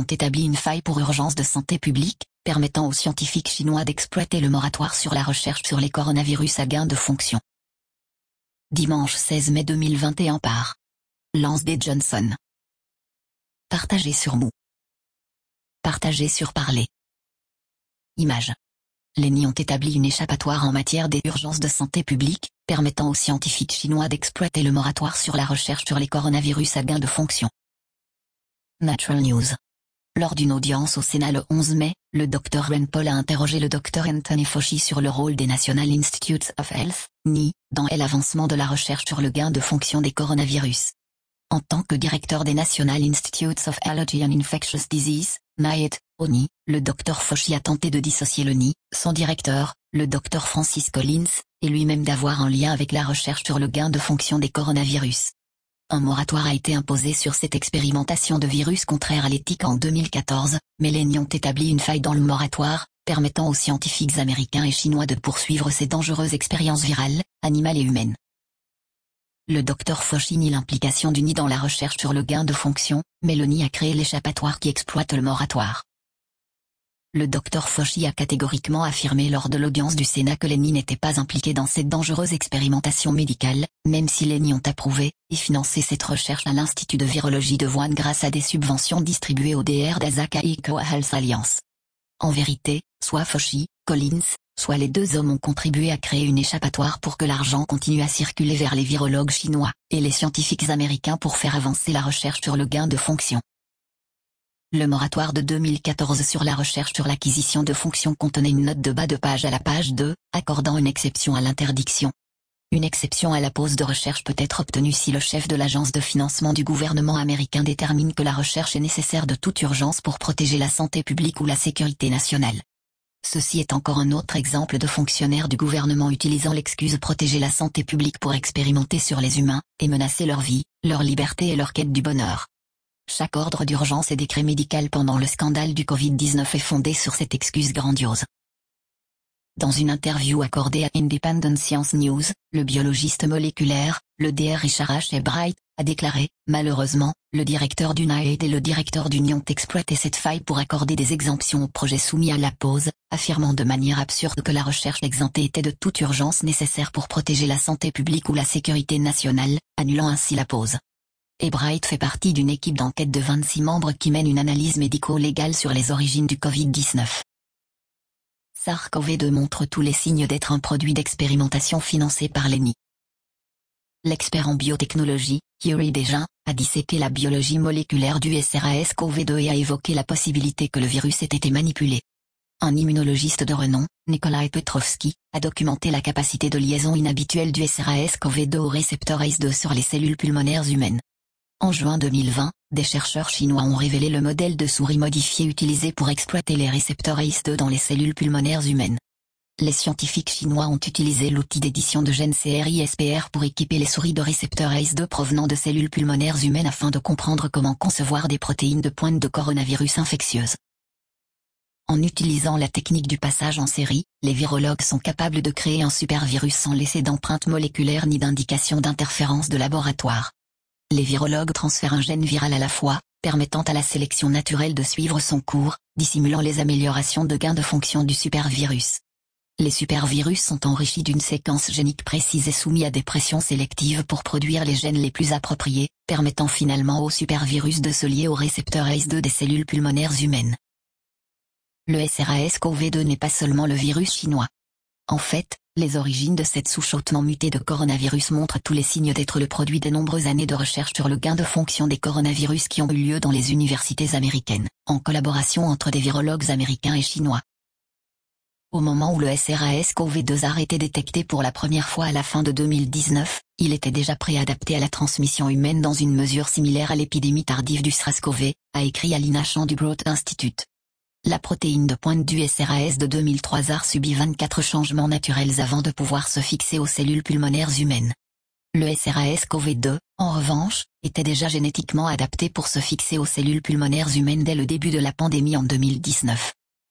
ont établi une faille pour urgence de santé publique, permettant aux scientifiques chinois d'exploiter le moratoire sur la recherche sur les coronavirus à gain de fonction. Dimanche 16 mai 2021 par Lance D. Johnson. Partagé sur Mou. Partagé sur Parler. Images. Les NI ont établi une échappatoire en matière d'urgence de santé publique, permettant aux scientifiques chinois d'exploiter le moratoire sur la recherche sur les coronavirus à gain de fonction. Natural News. Lors d'une audience au Sénat le 11 mai, le Dr Rand Paul a interrogé le Dr Anthony Fauci sur le rôle des National Institutes of Health, NI, dans l'avancement de la recherche sur le gain de fonction des coronavirus. En tant que directeur des National Institutes of Allergy and Infectious Disease, NIAID, ONI, le Dr Fauci a tenté de dissocier le NI, son directeur, le Dr Francis Collins, et lui-même d'avoir un lien avec la recherche sur le gain de fonction des coronavirus. Un moratoire a été imposé sur cette expérimentation de virus contraire à l'éthique en 2014, mais les NI ont établi une faille dans le moratoire, permettant aux scientifiques américains et chinois de poursuivre ces dangereuses expériences virales, animales et humaines. Le Dr Fauci nie l'implication du NI dans la recherche sur le gain de fonction, mais le NI a créé l'échappatoire qui exploite le moratoire. Le Dr Fauci a catégoriquement affirmé lors de l'audience du Sénat que les NI n'étaient pas impliqués dans cette dangereuse expérimentation médicale, même si les NI ont approuvé et financé cette recherche à l'Institut de virologie de Wuhan grâce à des subventions distribuées au DR d'Azaka Eco Health Alliance. En vérité, soit Fauci, Collins, soit les deux hommes ont contribué à créer une échappatoire pour que l'argent continue à circuler vers les virologues chinois et les scientifiques américains pour faire avancer la recherche sur le gain de fonction. Le moratoire de 2014 sur la recherche sur l'acquisition de fonctions contenait une note de bas de page à la page 2, accordant une exception à l'interdiction. Une exception à la pause de recherche peut être obtenue si le chef de l'agence de financement du gouvernement américain détermine que la recherche est nécessaire de toute urgence pour protéger la santé publique ou la sécurité nationale. Ceci est encore un autre exemple de fonctionnaires du gouvernement utilisant l'excuse protéger la santé publique pour expérimenter sur les humains, et menacer leur vie, leur liberté et leur quête du bonheur. Chaque ordre d'urgence et décret médical pendant le scandale du Covid-19 est fondé sur cette excuse grandiose. Dans une interview accordée à Independent Science News, le biologiste moléculaire, le Dr Richard H. Bright, a déclaré « Malheureusement, le directeur du NIAID et le directeur du NI ont exploité cette faille pour accorder des exemptions aux projets soumis à la pause, affirmant de manière absurde que la recherche exemptée était de toute urgence nécessaire pour protéger la santé publique ou la sécurité nationale, annulant ainsi la pause. » Bright fait partie d'une équipe d'enquête de 26 membres qui mène une analyse médico-légale sur les origines du Covid-19. SARS-CoV-2 montre tous les signes d'être un produit d'expérimentation financé par les NI. L'expert en biotechnologie, Yuri Desjardins, a disséqué la biologie moléculaire du SARS-CoV-2 et a évoqué la possibilité que le virus ait été manipulé. Un immunologiste de renom, Nikolai Petrovsky, a documenté la capacité de liaison inhabituelle du SARS-CoV-2 au récepteur ACE2 sur les cellules pulmonaires humaines. En juin 2020, des chercheurs chinois ont révélé le modèle de souris modifié utilisé pour exploiter les récepteurs ACE2 dans les cellules pulmonaires humaines. Les scientifiques chinois ont utilisé l'outil d'édition de gènes CRISPR pour équiper les souris de récepteurs ACE2 provenant de cellules pulmonaires humaines afin de comprendre comment concevoir des protéines de pointe de coronavirus infectieuses. En utilisant la technique du passage en série, les virologues sont capables de créer un supervirus sans laisser d'empreinte moléculaire ni d'indication d'interférence de laboratoire. Les virologues transfèrent un gène viral à la fois, permettant à la sélection naturelle de suivre son cours, dissimulant les améliorations de gain de fonction du supervirus. Les supervirus sont enrichis d'une séquence génique précise et soumis à des pressions sélectives pour produire les gènes les plus appropriés, permettant finalement au supervirus de se lier au récepteur ACE2 des cellules pulmonaires humaines. Le SARS-CoV-2 n'est pas seulement le virus chinois. En fait, les origines de cette souche hautement mutée de coronavirus montrent tous les signes d'être le produit de nombreuses années de recherche sur le gain de fonction des coronavirus qui ont eu lieu dans les universités américaines, en collaboration entre des virologues américains et chinois. Au moment où le SARS-CoV-2 a été détecté pour la première fois à la fin de 2019, il était déjà préadapté à la transmission humaine dans une mesure similaire à l'épidémie tardive du SRAS-CoV, a écrit Alina Chan du Broad Institute. La protéine de pointe du SRAS de 2003 a subi 24 changements naturels avant de pouvoir se fixer aux cellules pulmonaires humaines. Le SRAS-CoV-2, en revanche, était déjà génétiquement adapté pour se fixer aux cellules pulmonaires humaines dès le début de la pandémie en 2019.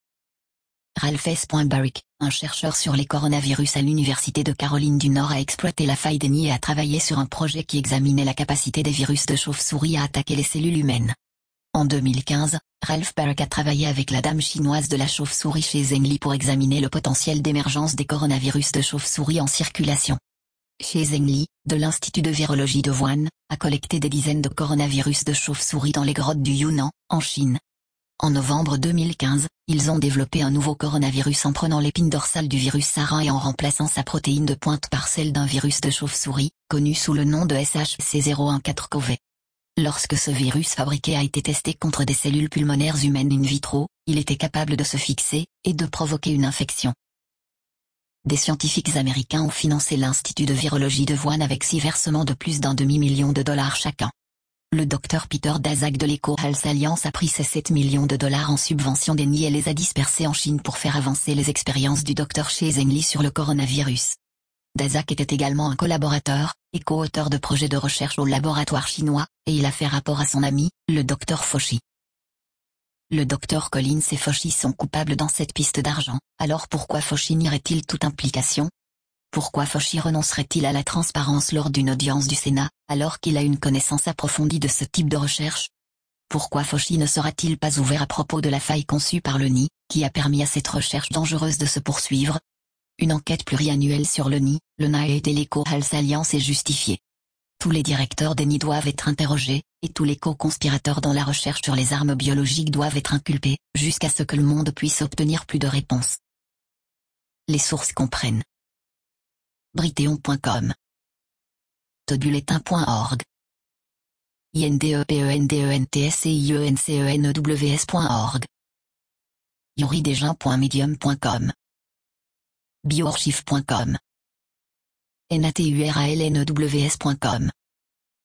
Ralph S. Barrick, un chercheur sur les coronavirus à l'Université de Caroline du Nord, a exploité la faille des NI et a travaillé sur un projet qui examinait la capacité des virus de chauve-souris à attaquer les cellules humaines. En 2015, Ralph Baric a travaillé avec la dame chinoise de la chauve-souris chez Zhengli pour examiner le potentiel d'émergence des coronavirus de chauve-souris en circulation. Chez Zhengli, de l'Institut de virologie de Wuhan, a collecté des dizaines de coronavirus de chauve-souris dans les grottes du Yunnan, en Chine. En novembre 2015, ils ont développé un nouveau coronavirus en prenant l'épine dorsale du virus sarin et en remplaçant sa protéine de pointe par celle d'un virus de chauve-souris, connu sous le nom de SHC014-CoV. Lorsque ce virus fabriqué a été testé contre des cellules pulmonaires humaines in vitro, il était capable de se fixer et de provoquer une infection. Des scientifiques américains ont financé l'Institut de virologie de Wuhan avec 6 versements de plus d'1 demi-million de dollars chacun. Le Dr Peter Daszak de l'Eco-Health Alliance a pris ses 7 millions de dollars en subvention d'ENI et les a dispersés en Chine pour faire avancer les expériences du docteur chez Zhengli sur le coronavirus. Daszak était également un collaborateur et co-auteur de projets de recherche au laboratoire chinois, et il a fait rapport à son ami, le Dr Fauci. Le Dr Collins et Fauci sont coupables dans cette piste d'argent, alors pourquoi Fauci nierait-il toute implication? Pourquoi Fauci renoncerait-il à la transparence lors d'une audience du Sénat, alors qu'il a une connaissance approfondie de ce type de recherche? Pourquoi Fauci ne sera-t-il pas ouvert à propos de la faille conçue par l'ONI, qui a permis à cette recherche dangereuse de se poursuivre? Une enquête pluriannuelle sur l'ONI, le NIAID et l'Eco-Health Alliance est justifiée. Tous les directeurs d'ENI doivent être interrogés, et tous les co-conspirateurs dans la recherche sur les armes biologiques doivent être inculpés, jusqu'à ce que le monde puisse obtenir plus de réponses. Les sources comprennent Briteon.com, Todbulletin.org, INDEPENDENTSCIENCENEWS.org, yuridesgens.medium.com, bioarchive.com, NATURALNEWS.com.